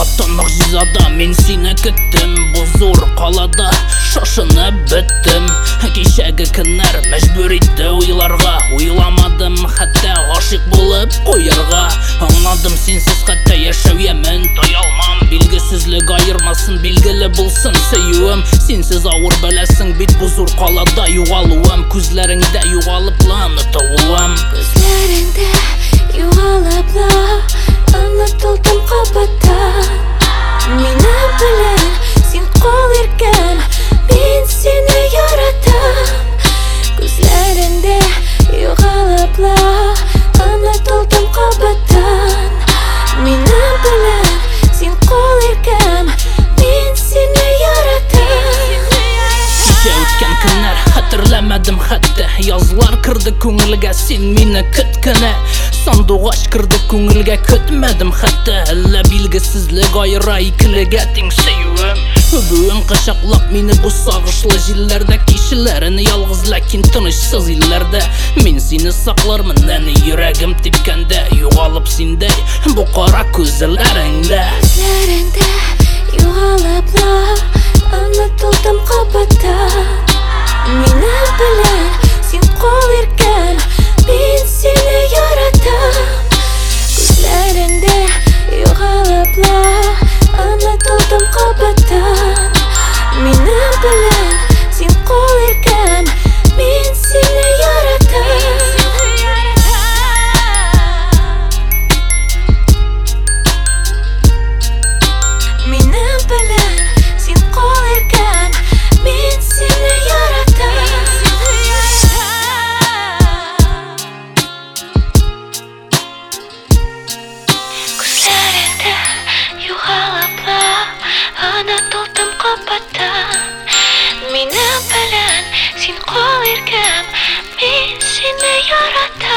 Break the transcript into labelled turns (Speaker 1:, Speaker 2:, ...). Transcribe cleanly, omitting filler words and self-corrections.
Speaker 1: Кабаттан гыйзада мин сине көттем. Бу зур калада шашынып беттем. Кичәге көннәр мәҗбүр итте уйларга. Уйламадым хәтта гашыйк булып куярга. Аңладым синсез хәтта яшәү ямен таялмам. Билгесезлек айырмасын, билгеле булсын сөюем. Синсез авыр беләсең бит бу зур калада югалуым. Күзләреңдә югалыпланы тавылам.
Speaker 2: Күзләреңдә югалыпла онытылдым кабаттан. Минем белән син кал иркәм, мин сине яратам. Күзләреңдә югалыпла онытылдым кабаттан. Минем белән син кал иркәм, мин сине яратам.
Speaker 1: Кичә үткән көннәр хәтерләмәдем хәтта. Язлар кырды күңелгә, син мине көткәнә. Сандугач кырды күңелгә, көтмәдем хәтта. Әллә билгесезлек айыра икелегә тең сөюем. Бүген кочаклап мине бу сагышлы җилләрдә. Кичләрен ялгыз, ләкин тынычсыз илләрдә. Мин сине саклармын әни йөрәгем типкәндә. Югалып синдәй бу кара күзләреңдә.
Speaker 2: Күзләреңдә югалыпла онытылдым кабаттан. Минем белән син кал иркәм, мин сине яратам. Күзләреңдә югалыпла онытылдым кабаттан. Минем белән син кал иркәм, мин сине яратам. Минем белән син кал иркәм, мин сине яратам. Күзләреңдә югалыпла онытылдым кабаттан. Минем белән син кал иркәм, мин сине яратам.